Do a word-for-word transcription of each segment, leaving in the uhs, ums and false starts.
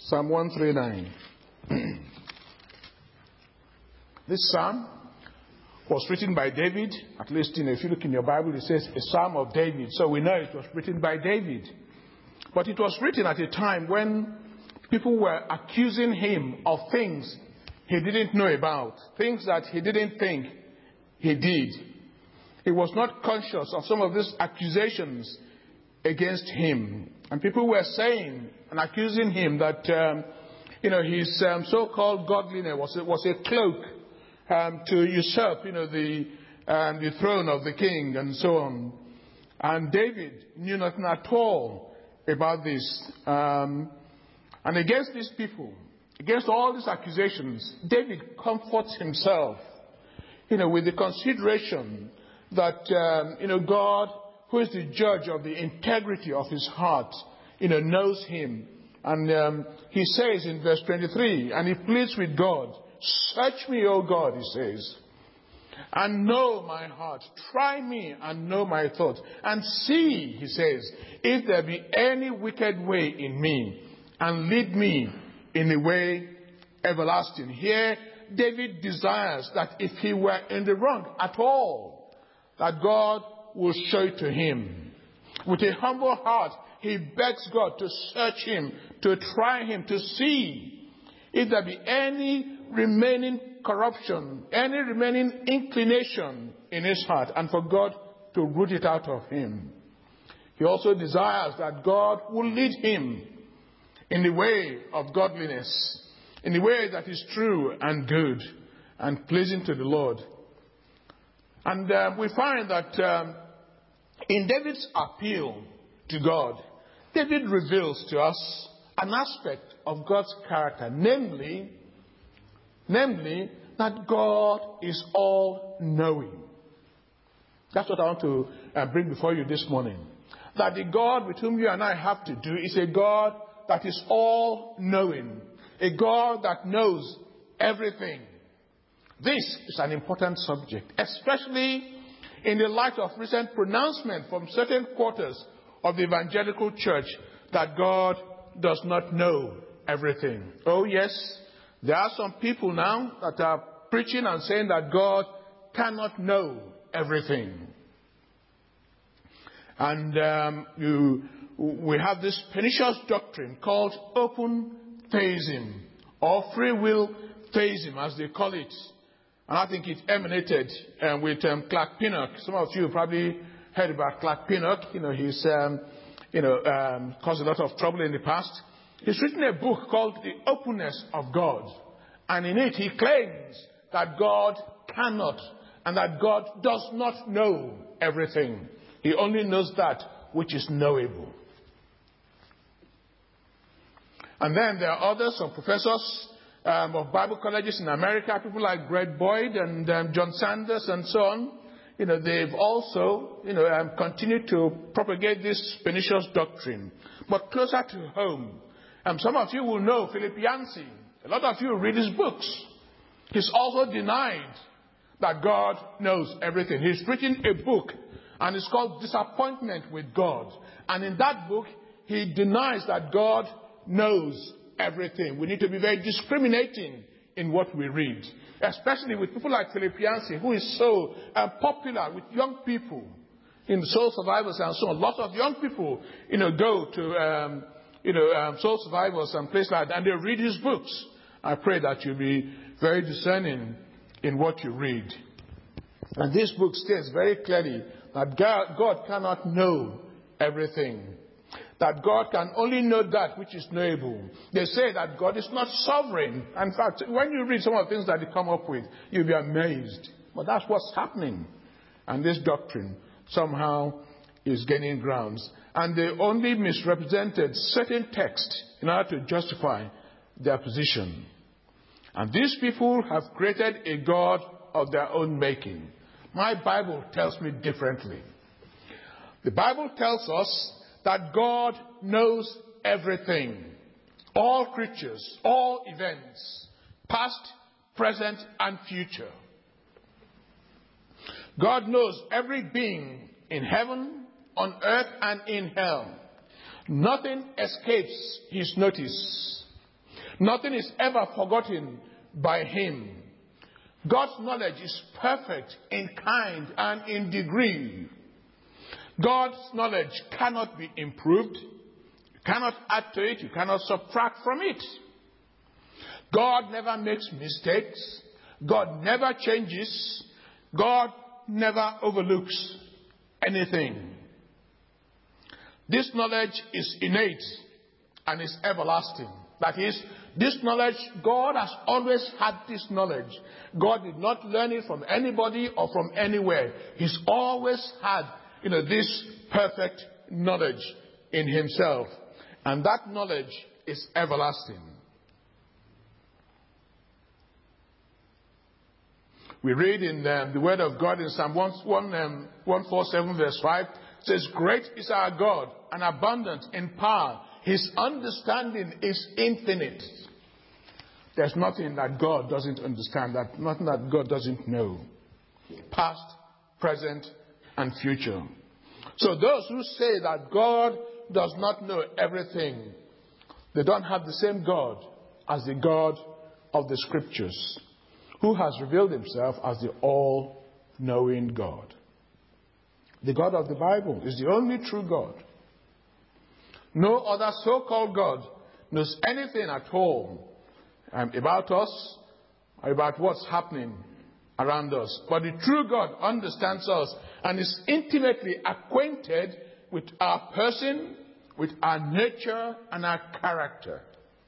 Psalm one thirty-nine. This psalm was written by David. At least, you know, if you look in your Bible, it says a psalm of David. So we know it was written by David. But it was written at a time when people were accusing him of things he didn't know about, things that he didn't think he did. He was not conscious of some of these accusations against him. And people were saying and accusing him that, um, you know, his um, so-called godliness was a, was a cloak um, to usurp, you know, the, um, the throne of the king and so on. And David knew nothing at all about this. Um, and against these people, against all these accusations, David comforts himself, you know, with the consideration that, um, you know, God, who is the judge of the integrity of his heart, you know, knows him. And um, he says in verse twenty-three, and he pleads with God, search me, O God, he says, and know my heart. Try me and know my thoughts. And see, he says, if there be any wicked way in me, and lead me in the way everlasting. Here, David desires that if he were in the wrong at all, that God will show it to him. With a humble heart, he begs God to search him, to try him, to see if there be any remaining corruption, any remaining inclination in his heart, and for God to root it out of him. He also desires that God will lead him in the way of godliness, in the way that is true and good and pleasing to the Lord. And uh, we find that um, in David's appeal to God, David reveals to us an aspect of God's character, namely, namely that God is all-knowing. That's what I want to uh, bring before you this morning. That the God with whom you and I have to do is a God that is all-knowing, a God that knows everything. This is an important subject, especially in the light of recent pronouncement from certain quarters of the evangelical church that God does not know everything. Oh yes, there are some people now that are preaching and saying that God cannot know everything. And um, you, we have this pernicious doctrine called open theism, or free will theism, as they call it. And I think it emanated um, with um, Clark Pinnock. Some of you probably heard about Clark Pinnock. You know, he's um, you know um, caused a lot of trouble in the past. He's written a book called The Openness of God, and in it he claims that God cannot and that God does not know everything. He only knows that which is knowable. And then there are others, some professors um, of Bible colleges in America, people like Greg Boyd and um, John Sanders and so on. You know, they've also, you know, um, continued to propagate this pernicious doctrine. But closer to home, um, some of you will know Philip Yancey. A lot of you read his books. He's also denied that God knows everything. He's written a book, and it's called Disappointment with God. And in that book, he denies that God knows everything. We need to be very discriminating in what we read, especially with people like Philip Yancey, who is so uh, popular with young people in Soul Survivors and so on. Lots of young people, you know, go to um, you know um, Soul Survivors and places like that, and they read his books. I pray that you'll be very discerning in what you read. And this book states very clearly that God, God cannot know everything. That God can only know that which is knowable. They say that God is not sovereign. In fact, when you read some of the things that they come up with, you'll be amazed. But that's what's happening. And this doctrine somehow is gaining grounds. And they only misrepresented certain texts in order to justify their position. And these people have created a God of their own making. My Bible tells me differently. The Bible tells us that God knows everything, all creatures, all events, past, present, and future. God knows every being in heaven, on earth, and in hell. Nothing escapes his notice. Nothing is ever forgotten by him. God's knowledge is perfect in kind and in degree. God's knowledge cannot be improved. You cannot add to it. You cannot subtract from it. God never makes mistakes. God never changes. God never overlooks anything. This knowledge is innate and is everlasting. That is, this knowledge, God has always had this knowledge. God did not learn it from anybody or from anywhere. He's always had, you know, this perfect knowledge in himself. And that knowledge is everlasting. We read in um, the word of God in Psalm one forty-seven verse five, it says, "Great is our God and abundant in power. His understanding is infinite." There's nothing that God doesn't understand, that nothing that God doesn't know. Past, present, and future. So those who say that God does not know everything, they don't have the same God as the God of the Scriptures, who has revealed himself as the all-knowing God. The God of the Bible is the only true God. No other so-called God knows anything at all um, about us or about what's happening around us. But the true God understands us and is intimately acquainted with our person, with our nature, and our character.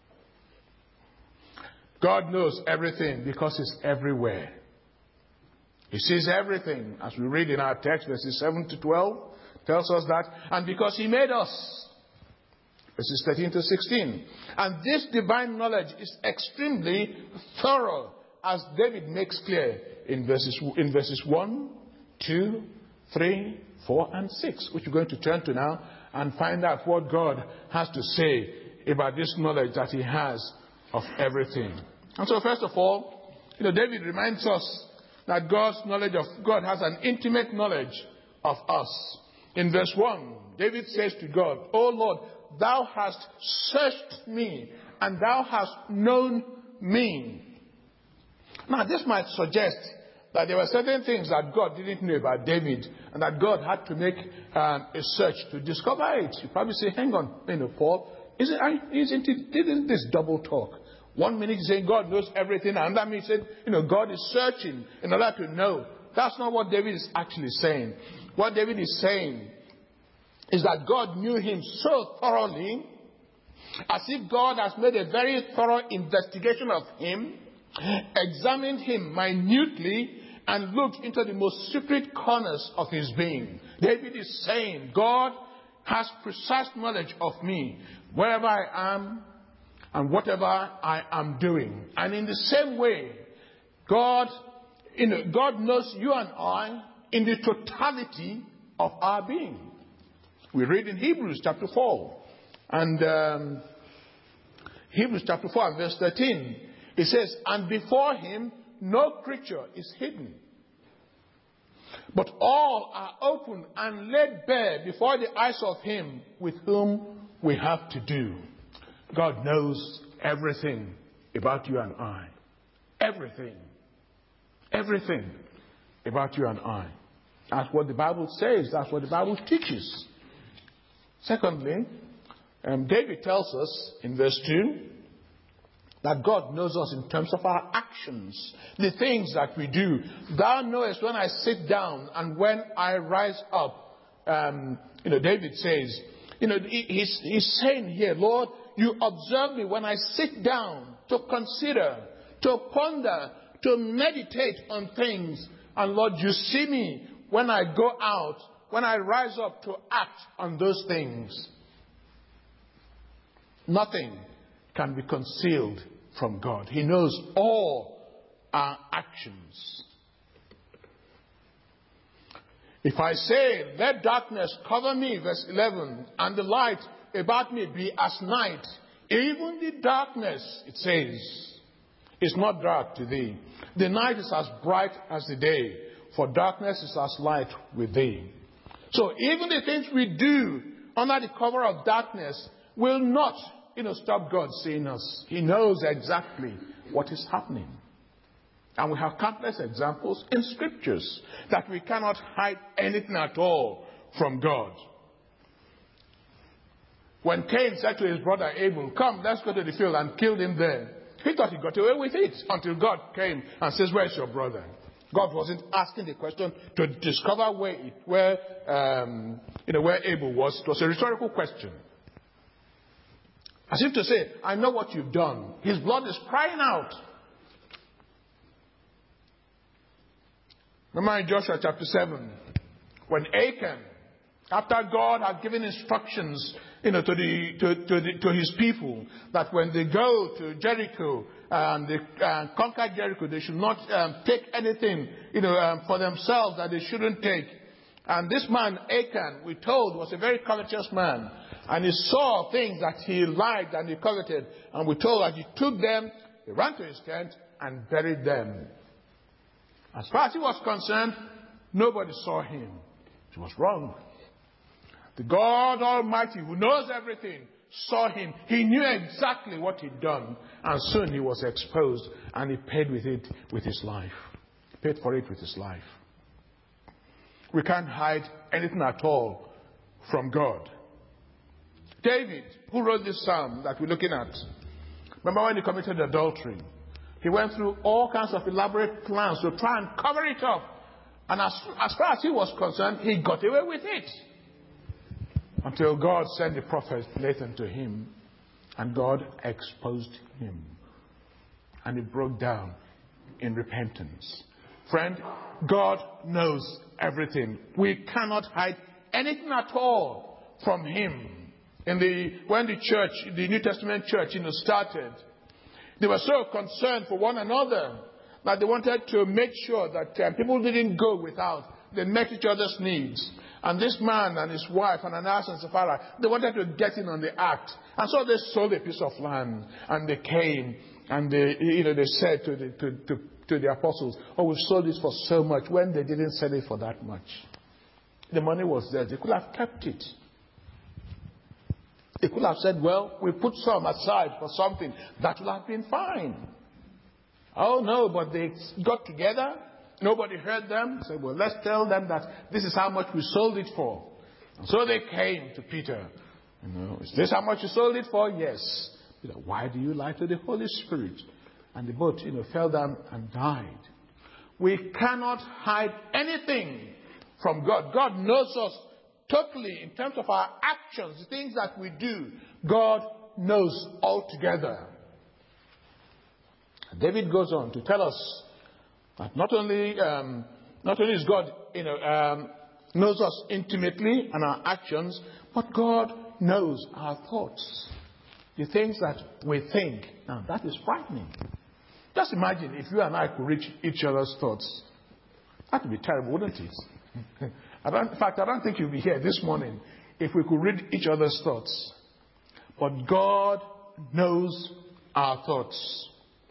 God knows everything because he's everywhere. He sees everything, as we read in our text, verses seven to twelve, tells us that. And because he made us, verses thirteen to sixteen. And this divine knowledge is extremely thorough, as David makes clear in verses, in verses one, two, three, four, and six, which we're going to turn to now and find out what God has to say about this knowledge that he has of everything. And so first of all, you know, David reminds us that God's knowledge of God has an intimate knowledge of us. In verse one, David says to God, "O Lord, thou hast searched me, and thou hast known me." Now, this might suggest that there were certain things that God didn't know about David, and that God had to make um, a search to discover it. You probably say, "Hang on, you know, Paul, isn't, isn't it, isn't this double talk? One minute he's saying God knows everything, and that means said, you know, God is searching in order to know." That's not what David is actually saying. What David is saying is that God knew him so thoroughly, as if God has made a very thorough investigation of him, examined him minutely, and looked into the most secret corners of his being. David is saying, God has precise knowledge of me, wherever I am, and whatever I am doing. And in the same way, God, you know, God knows you and I in the totality of our being. We read in Hebrews chapter four, and um, Hebrews chapter four and verse thirteen, it says, "And before him no creature is hidden, but all are open and laid bare before the eyes of him with whom we have to do." God knows everything about you and I. Everything. Everything about you and I. That's what the Bible says. That's what the Bible teaches. Secondly, um, David tells us in verse two that God knows us in terms of our actions, the things that we do. "Thou knowest when I sit down and when I rise up." Um, you know, David says, you know, he's, he's saying here, "Lord, you observe me when I sit down to consider, to ponder, to meditate on things. And Lord, you see me when I go out, when I rise up to act on those things." Nothing can be concealed from God. He knows all our actions. "If I say, let darkness cover me," verse eleven, "and the light about me be as night, even the darkness," it says, "is not dark to thee. The night is as bright as the day, for darkness is as light with thee." So even the things we do under the cover of darkness will not you know, stop God seeing us. He knows exactly what is happening. And we have countless examples in scriptures that we cannot hide anything at all from God. When Cain said to his brother Abel, come, let's go to the field, and killed him there, he thought he got away with it until God came and says, where's your brother? God wasn't asking the question to discover where, it, where, um, you know, where Abel was. It was a rhetorical question. As if to say, I know what you've done. His blood is crying out. Remember in Joshua chapter seven, when Achan, after God had given instructions, you know, to the to to, the, to his people that when they go to Jericho and they uh, conquer Jericho, they should not um, take anything, you know, um, for themselves that they shouldn't take. And this man Achan, we told, was a very covetous man, and he saw things that he liked and he coveted, and we told that he took them, he ran to his tent and buried them. As far as he was concerned, nobody saw him. It was wrong. The God Almighty, who knows everything, saw him. He knew exactly what he'd done. And soon he was exposed, and he paid with it with his life. He paid for it with his life. We can't hide anything at all from God. David, who wrote this psalm that we're looking at, remember when he committed adultery? He went through all kinds of elaborate plans to try and cover it up. And as, as far as he was concerned, he got away with it. Until God sent the prophet Nathan to him, and God exposed him. And he broke down in repentance. Friend, God knows everything. We cannot hide anything at all from him. In the, when the church, the New Testament church, you know, started, they were so concerned for one another that they wanted to make sure that uh, people didn't go without. They met each other's needs. And this man and his wife, Ananias and Sapphira, they wanted to get in on the act. And so they sold a piece of land. And they came and they, you know, they said to the, to, to, to the apostles, oh, we've sold this for so much, when they didn't sell it for that much. The money was there. They could have kept it. They could have said, well, we put some aside for something. That would have been fine. Oh, no, but they got together. Nobody heard them. Said, well, let's tell them that this is how much we sold it for. And so they came to Peter. You know, is this how much you sold it for? Yes. Peter, why do you lie to the Holy Spirit? And the boat, you know, fell down and died. We cannot hide anything from God. God knows us totally in terms of our actions, the things that we do. God knows altogether. David goes on to tell us that not only um, not only is God, you know, um, knows us intimately and our actions, but God knows our thoughts, the things that we think. Now that is frightening. Just imagine if you and I could reach each other's thoughts. That would be terrible, wouldn't it? I don't, in fact, I don't think you'll be here this morning if we could read each other's thoughts. But God knows our thoughts.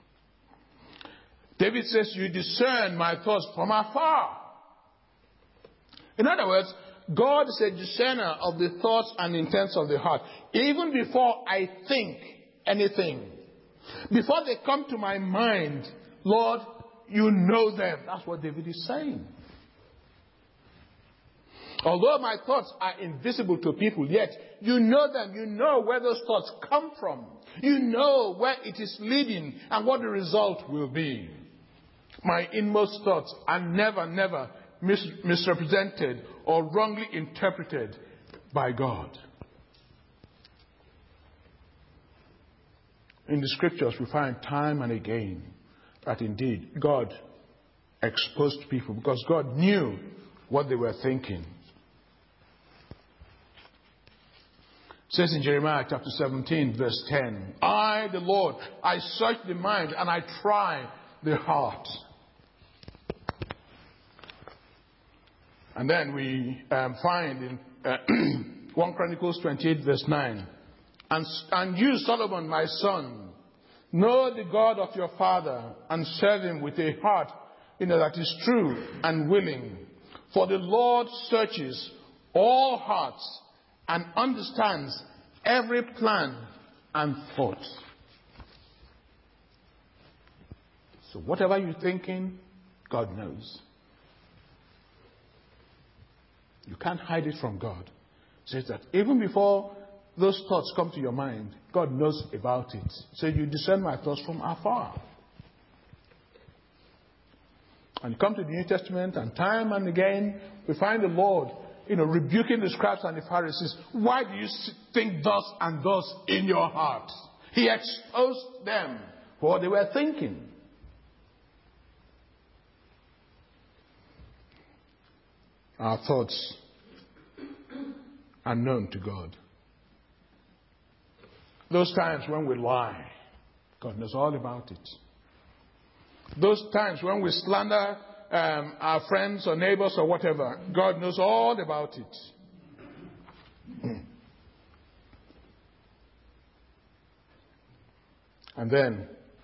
David says, you discern my thoughts from afar. In other words, God is a discerner of the thoughts and intents of the heart. Even before I think anything, before they come to my mind, Lord, you know them. That's what David is saying. Although my thoughts are invisible to people, yet you know them. You know where those thoughts come from. You know where it is leading and what the result will be. My inmost thoughts are never, never mis- misrepresented or wrongly interpreted by God. In the scriptures, we find time and again that indeed God exposed people because God knew what they were thinking. It says in Jeremiah chapter seventeen, verse ten, I, the Lord, I search the mind and I try the heart. And then we um, find in uh, First Chronicles twenty-eight, verse nine, and, and you, Solomon, my son, know the God of your father and serve him with a heart, you know, that is true and willing. For the Lord searches all hearts and understands every plan and thoughts. So whatever you're thinking, God knows. You can't hide it from God. It says that even before those thoughts come to your mind, God knows about it. So you discern my thoughts from afar. And you come to the New Testament, and time and again, we find the Lord, you know, rebuking the scribes and the Pharisees. Why do you think thus and thus in your heart? He exposed them for what they were thinking. Our thoughts are known to God. Those times when we lie, God knows all about it. Those times when we slander um, our friends or neighbors or whatever, God knows all about it. And then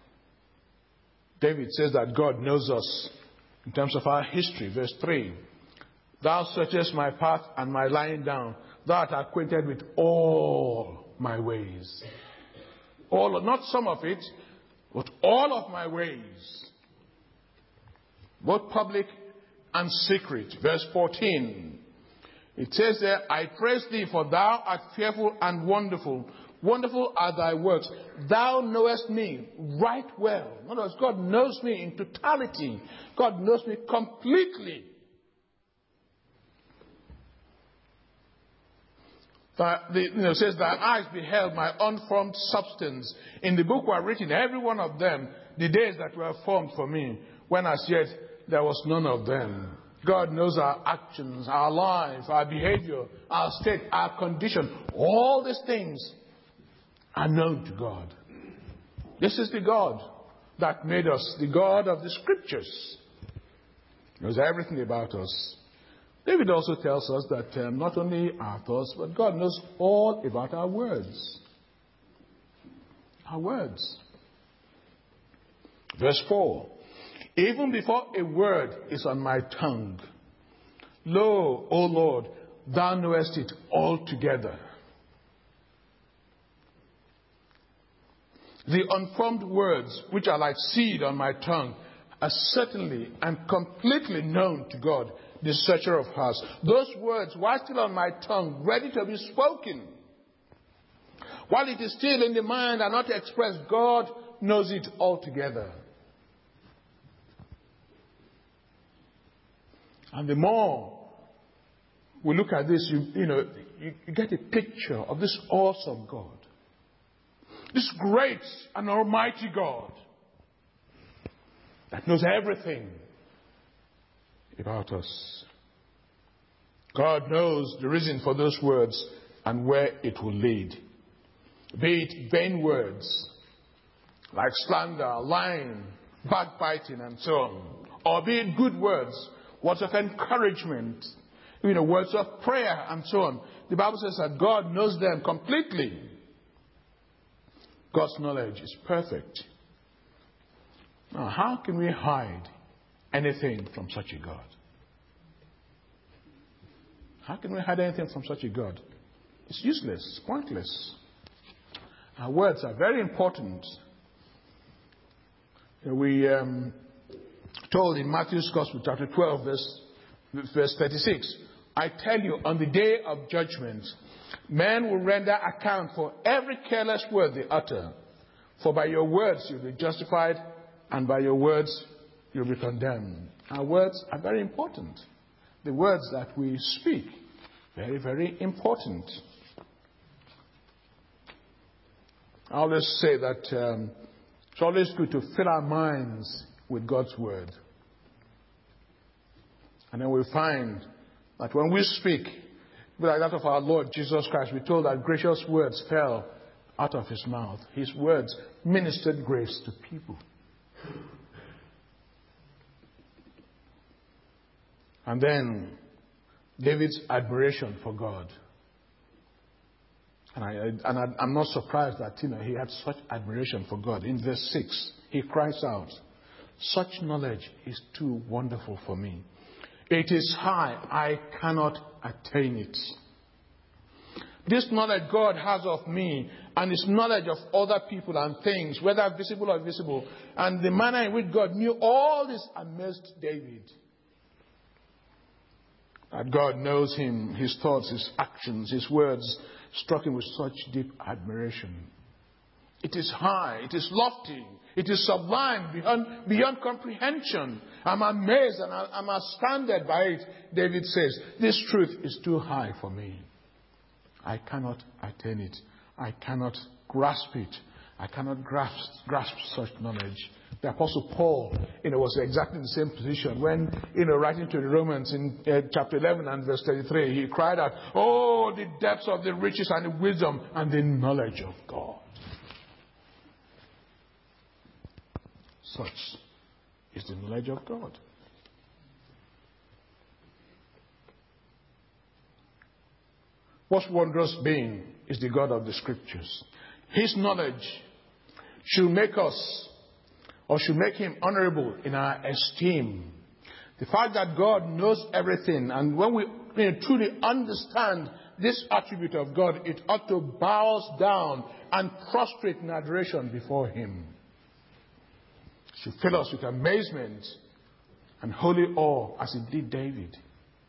David says that God knows us in terms of our history. Verse three. Thou searchest my path and my lying down. Thou art acquainted with all my ways. All, not some of it, but all of my ways. Both public and secret. Verse fourteen. It says there, I praise thee, for thou art fearful and wonderful. Wonderful are thy works. Thou knowest me right well. In other words, God knows me in totality. God knows me completely. That the, you know, it says, thy eyes beheld my unformed substance. In the book were written, every one of them, the days that were formed for me, when as yet there was none of them. God knows our actions, our lives, our behavior, our state, our condition. All these things are known to God. This is the God that made us, the God of the Scriptures. He knows everything about us. David also tells us that um, not only our thoughts, but God knows all about our words. Our words. Verse four. Even before a word is on my tongue, lo, O Lord, thou knowest it altogether. The unformed words which are like seed on my tongue are certainly and completely known to God, the searcher of hearts. Those words, while still on my tongue, ready to be spoken, while it is still in the mind and not expressed, God knows it altogether. And the more we look at this, you, you know, you, you get a picture of this awesome God. This great and almighty God that knows everything about us. God knows the reason for those words and where it will lead. Be it vain words like slander, lying, backbiting, and so on. Or be it good words, words of encouragement, you know, words of prayer, and so on. The Bible says that God knows them completely. God's knowledge is perfect. Now, how can we hide anything from such a God? How can we hide anything from such a God? It's useless, it's pointless. Our words are very important. We um, told in Matthew's Gospel, chapter twelve, verse, verse thirty-six, I tell you, on the day of judgment, men will render account for every careless word they utter. For by your words you'll be justified, and by your words you'll be condemned. Our words are very important. The words that we speak, very, very important. I always say that um, it's always good to fill our minds with God's word. And then we find that when we speak, like that of our Lord Jesus Christ, we're told that gracious words fell out of his mouth. His words ministered grace to people. And then David's admiration for God. And, I, and I, I'm not surprised that, you know, he had such admiration for God. In verse six, he cries out, such knowledge is too wonderful for me. It is high, I cannot attain it. This knowledge God has of me and His knowledge of other people and things, whether visible or invisible, and the manner in which God knew all this amazed David. That God knows him, his thoughts, his actions, his words, struck him with such deep admiration. It is high, it is lofty, it is sublime, beyond, beyond comprehension. I'm amazed and I'm astounded by it. David says, this truth is too high for me. I cannot attain it. I cannot grasp it. I cannot grasp, grasp such knowledge. The Apostle Paul, you know, was exactly in the same position when, you know, writing to the Romans in uh, chapter eleven and verse thirty-three, he cried out, oh, the depths of the riches and the wisdom and the knowledge of God. Such is the knowledge of God. What wondrous being is the God of the Scriptures. His knowledge should make us, or should make Him honorable in our esteem. The fact that God knows everything, and when we you know, truly understand this attribute of God, it ought to bow us down and prostrate in adoration before Him. It should fill us with amazement and holy awe as it did David.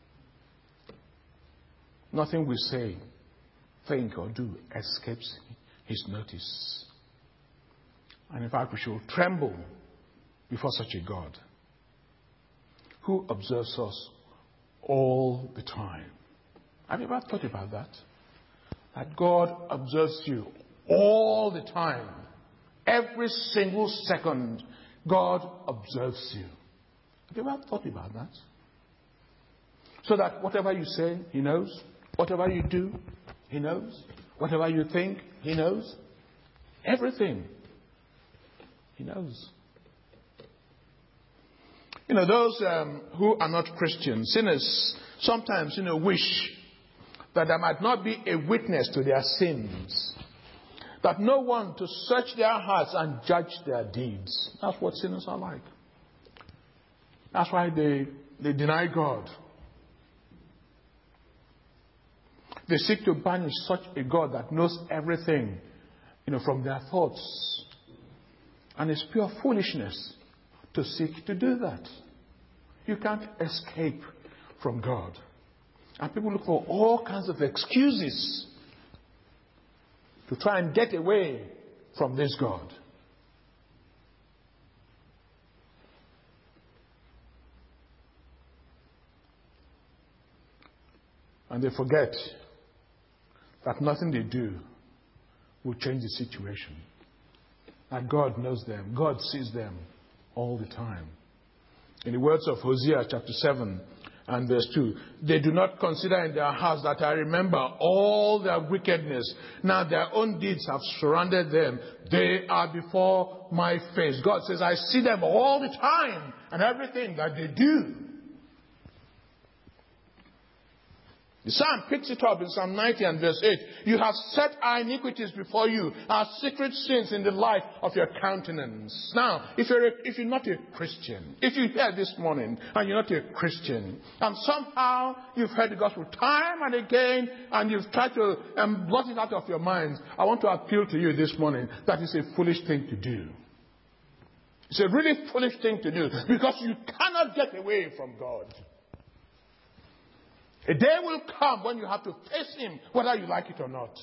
Nothing we say, think, or do escapes His notice. And in fact, we should tremble before such a God who observes us all the time. Have you ever thought about that? That God observes you all the time. Every single second, God observes you. Have you ever thought about that? So that whatever you say, He knows. Whatever you do, He knows. Whatever you think, He knows. Everything, He knows. You know, those um, who are not Christians, sinners, sometimes, you know, wish that there might not be a witness to their sins. That no one to search their hearts and judge their deeds. That's what sinners are like. That's why they, they deny God. They seek to banish such a God that knows everything, you know, from their thoughts. And it's pure foolishness to seek to do that. You can't escape from God. And people look for all kinds of excuses to try and get away from this God. And they forget that nothing they do will change the situation. That God knows them. God sees them all the time. In the words of Hosea chapter seven and verse two, they do not consider in their hearts that I remember all their wickedness. Now their own deeds have surrounded them. They are before my face. God says, I see them all the time and everything that they do. The psalm picks it up in Psalm ninety and verse eight. You have set our iniquities before you, our secret sins in the light of your countenance. Now, if you're, a, if you're not a Christian, if you're here this morning and you're not a Christian, and somehow you've heard the gospel time and again, and you've tried to um, blot it out of your minds, I want to appeal to you this morning that it's a foolish thing to do. It's a really foolish thing to do, because you cannot get away from God. A day will come when you have to face Him, whether you like it or not.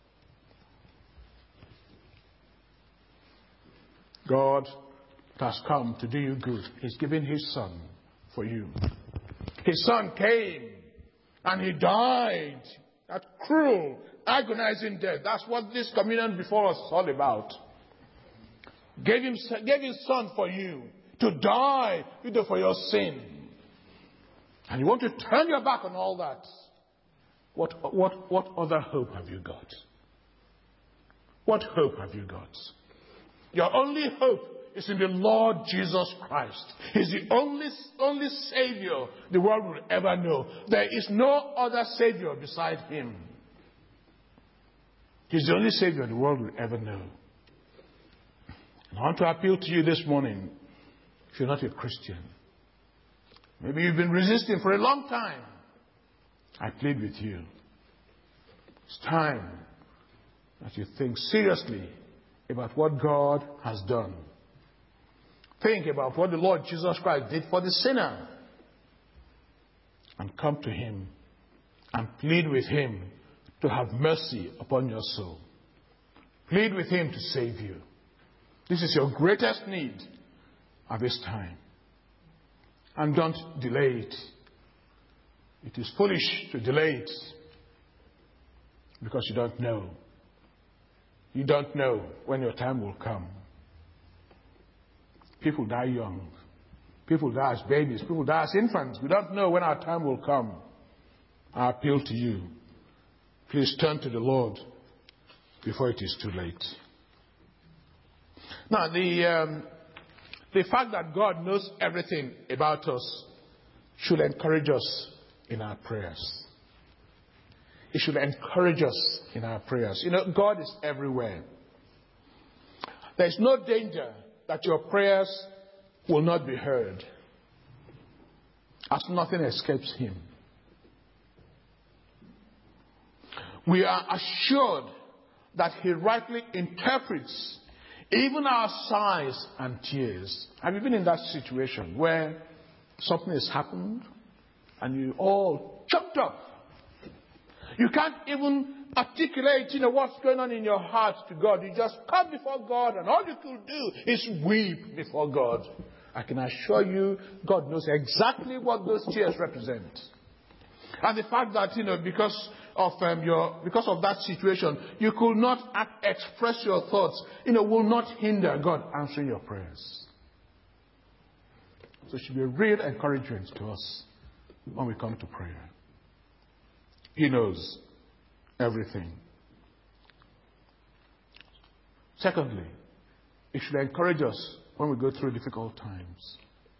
God has come to do you good. He's given His Son for you. His Son came and He died that cruel, agonizing death. That's what this communion before us is all about. Gave, him, gave His Son for you to die for your sin. And you want to turn your back on all that. What, what, what other hope have you got? What hope have you got? Your only hope is in the Lord Jesus Christ. He's the only, only Savior the world will ever know. There is no other Savior beside Him. He's the only Savior the world will ever know. And I want to appeal to you this morning, if you're not a Christian. Maybe you've been resisting for a long time. I plead with you. It's time that you think seriously about what God has done. Think about what the Lord Jesus Christ did for the sinner. And come to Him and plead with Him to have mercy upon your soul. Plead with Him to save you. This is your greatest need at this time. And don't delay it. It is foolish to delay it because you don't know. You don't know when your time will come. People die young. People die as babies. People die as infants. We don't know when our time will come. I appeal to you. Please turn to the Lord before it is too late. Now, the, um, the fact that God knows everything about us should encourage us in our prayers. It should encourage us in our prayers. You know, God is everywhere. There is no danger that your prayers will not be heard, as nothing escapes Him. We are assured that He rightly interprets even our sighs and tears. Have you been in that situation where something has happened and you're all choked up? You can't even articulate, you know, what's going on in your heart to God. You just come before God and all you could do is weep before God. I can assure you, God knows exactly what those tears represent. And the fact that, you know, because of um, your, because of that situation, you could not act, express your thoughts, you know, will not hinder God answering your prayers. So it should be a real encouragement to us when we come to prayer. He knows everything. Secondly, it should encourage us when we go through difficult times.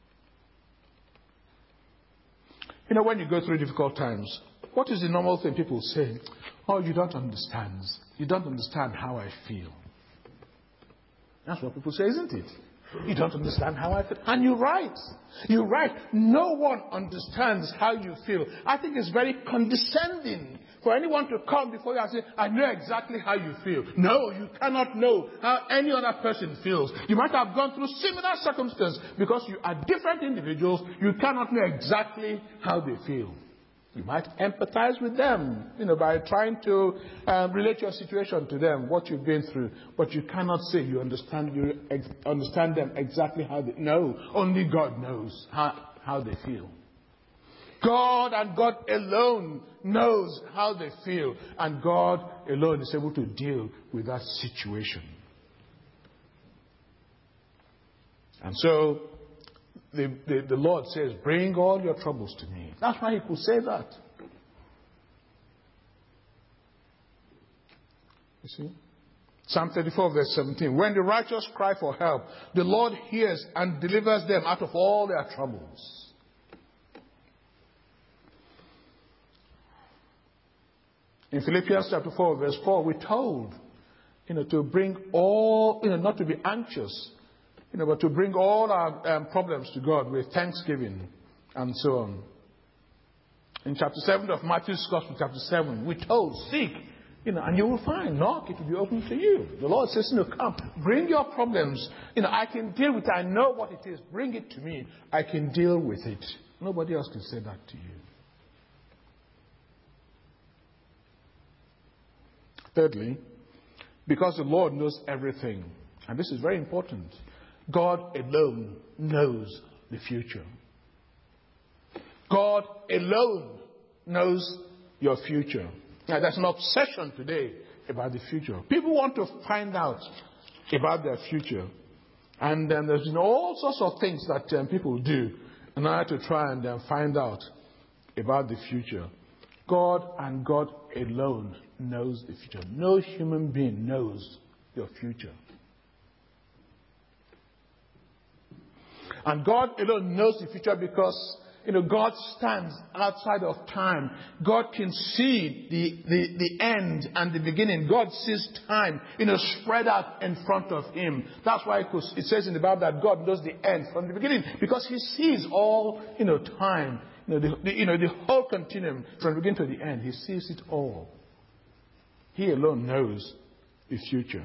You know, when you go through difficult times, what is the normal thing people say? Oh, you don't understand. You don't understand how I feel. That's what people say, isn't it? You don't understand how I feel. And you're right. You're right. No one understands how you feel. I think it's very condescending for anyone to come before you and say, I know exactly how you feel. No, you cannot know how any other person feels. You might have gone through similar circumstances. Because you are different individuals, you cannot know exactly how they feel. You might empathize with them, you know, by trying to um, relate your situation to them, what you've been through. But you cannot say you understand you ex- understand them exactly how they... No, only God knows how, how they feel. God and God alone knows how they feel. And God alone is able to deal with that situation. And so... The, the, the Lord says, bring all your troubles to me. That's why He could say that. You see? Psalm thirty-four verse seventeen. When the righteous cry for help, the Lord hears and delivers them out of all their troubles. In Philippians chapter four verse four, we're told, you know, to bring all, you know, not to be anxious, You know, but to bring all our um, problems to God with thanksgiving and so on. In chapter seven of Matthew's Gospel, chapter seven, we're told, seek, you know, and you will find. Knock, it will be open to you. The Lord says, you know, come, bring your problems. You know, I can deal with it. I know what it is. Bring it to me. I can deal with it. Nobody else can say that to you. Thirdly, because the Lord knows everything, and this is very important, God alone knows the future. God alone knows your future. Now, there's an obsession today about the future. People want to find out about their future. And um, there's you know, all sorts of things that um, people do in order to try and um, find out about the future. God and God alone knows the future. No human being knows your future. And God alone knows the future because, you know, God stands outside of time. God can see the, the, the end and the beginning. God sees time, you know, spread out in front of Him. That's why it says in the Bible that God knows the end from the beginning. Because He sees all, you know, time. You know, the, the, you know, the whole continuum from the beginning to the end. He sees it all. He alone knows the future.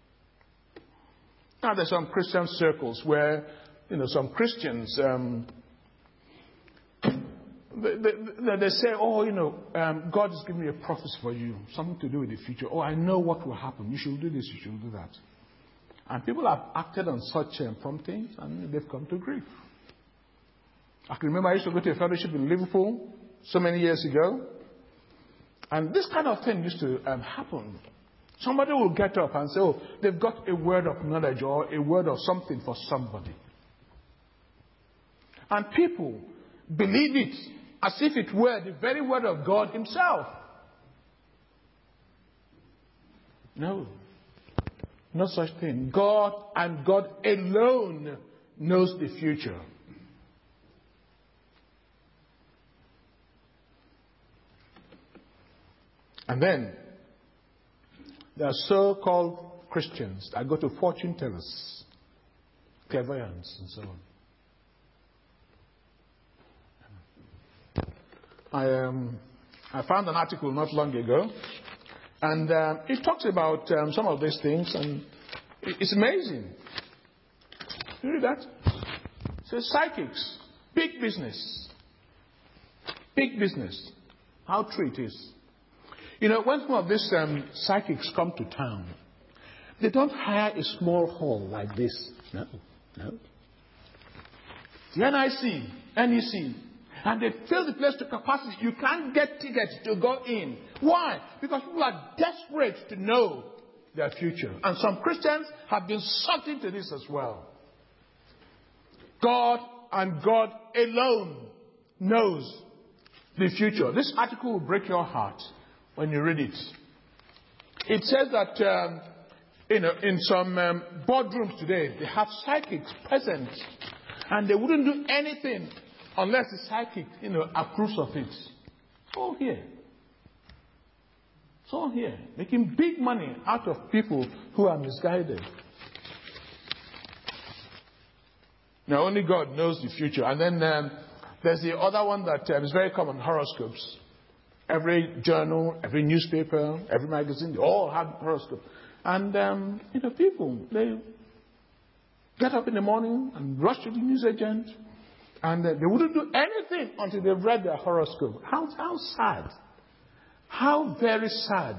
Now, there's some Christian circles where, you know, some Christians, um, they, they, they say, oh, you know, um, God has given me a prophecy for you, something to do with the future. Oh, I know what will happen. You should do this, you should do that. And people have acted on such um, promptings, and they've come to grief. I can remember I used to go to a fellowship in Liverpool so many years ago. And this kind of thing used to um, happen. Somebody will get up and say, oh, they've got a word of knowledge or a word of something for somebody. And people believe it as if it were the very word of God himself. No. No such thing. God and God alone knows the future. And then, there are so-called Christians that go to fortune tellers, clairvoyants, and so on. I, um, I found an article not long ago, and um, it talks about um, some of these things, and it's amazing. You read that? It says psychics, big business. Big business. How true it is. You know, when some of these um, psychics come to town, they don't hire a small hall like this. No, no. The N I C, N E C, and they fill the place to capacity. You can't get tickets to go in. Why? Because people are desperate to know their future. And some Christians have been sucked into this as well. God and God alone knows the future. This article will break your heart when you read it. It says that um, you know, in some um, boardrooms today, they have psychics present, and they wouldn't do anything unless the psychic, you know, approves of it. It's all here. It's all here. Making big money out of people who are misguided. Now, only God knows the future. And then um, there's the other one that um, is very common, horoscopes. Every journal, every newspaper, every magazine, they all have horoscopes. And, um, you know, people, they get up in the morning and rush to the newsagent, and uh, they wouldn't do anything until they've read their horoscope. How, how sad. How very sad.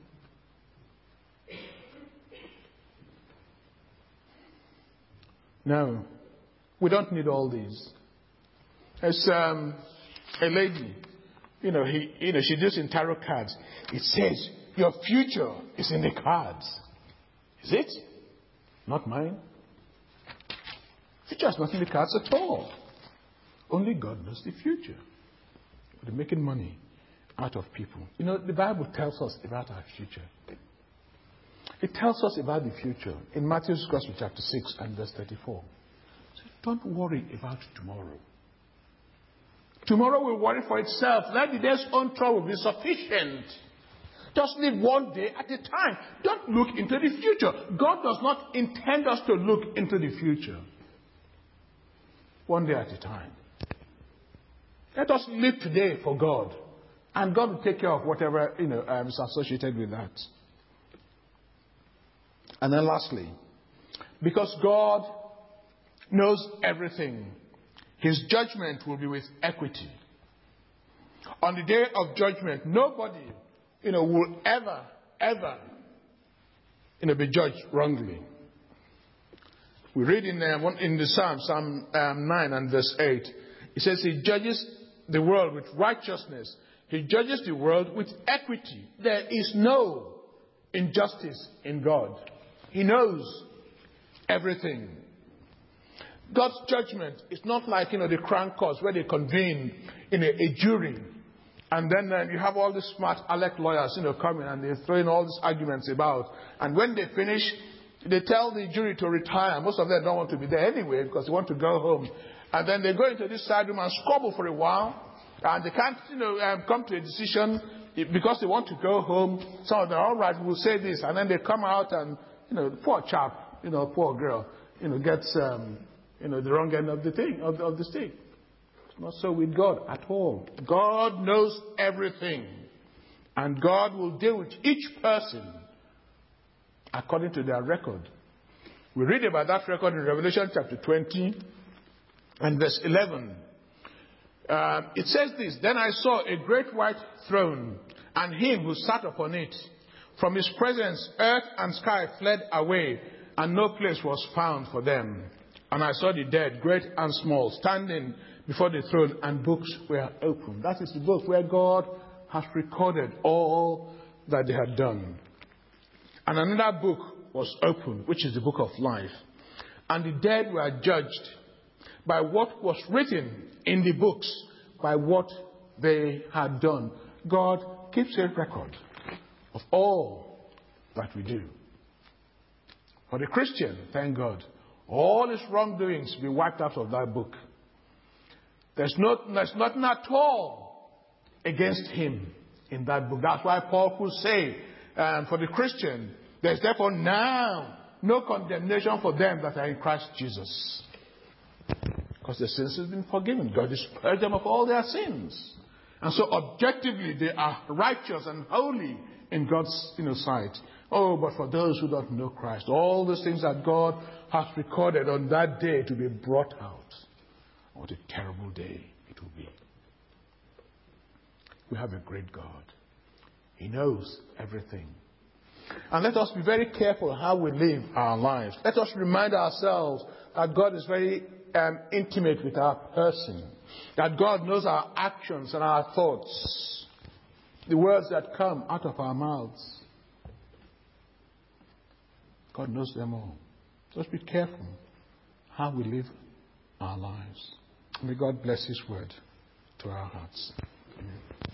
No, we don't need all these. There's um, a lady. You know, he, you know, she deals in tarot cards. It says, your future is in the cards. Is it? Not mine. Future is not in the cards at all. Only God knows the future. They're making money out of people. You know, the Bible tells us about our future. It tells us about the future in Matthew's Gospel, chapter six and verse thirty-four. So don't worry about tomorrow. Tomorrow will worry for itself. Let the day's own trouble be sufficient. Just live one day at a time. Don't look into the future. God does not intend us to look into the future. One day at a time. Let us live today for God. And God will take care of whatever, you know, um, is associated with that. And then lastly, because God knows everything, His judgment will be with equity. On the day of judgment, nobody, you know, will ever, ever, you know, be judged wrongly. We read in uh, one, in the Psalm, Psalm um, nine and verse eight, it says, He judges the world with righteousness. He judges the world with equity. There is no injustice in God. He knows everything. God's judgment is not like, you know, the Crown Court where they convene in a, a jury. And then uh, you have all the smart Alec lawyers, you know, coming and they're throwing all these arguments about. And when they finish, they tell the jury to retire. Most of them don't want to be there anyway because they want to go home. And then they go into this side room and squabble for a while. And they can't, you know, um, come to a decision because they want to go home. Some of them, all right, we'll say this. And then they come out and, you know, poor chap, you know, poor girl, you know, gets, um, you know, the wrong end of the thing, of, of the stick. It's not so with God at all. God knows everything. And God will deal with each person according to their record. We read about that record in Revelation chapter twenty and verse eleven. Uh, it says this, "Then I saw a great white throne, and him who sat upon it. From his presence, earth and sky fled away, and no place was found for them. And I saw the dead, great and small, standing before the throne, and books were opened." That is the book where God has recorded all that they had done. And another book was opened, which is the book of life. And the dead were judged by what was written in the books, by what they had done. God keeps a record of all that we do. For the Christian, thank God, all his wrongdoings will be wiped out of that book. There's, not, there's nothing at all against him in that book. That's why Paul could say, um, for the Christian, there's therefore now no condemnation for them that are in Christ Jesus. Because their sins have been forgiven. God has purged them of all their sins. And so objectively they are righteous and holy in God's you know, sight. Oh, but for those who don't know Christ, all those things that God has recorded on that day to be brought out. What a terrible day it will be. We have a great God. He knows everything. And let us be very careful how we live our lives. Let us remind ourselves that God is very um, intimate with our person. That God knows our actions and our thoughts. The words that come out of our mouths. God knows them all. Just be careful how we live our lives. May God bless His word to our hearts. Amen.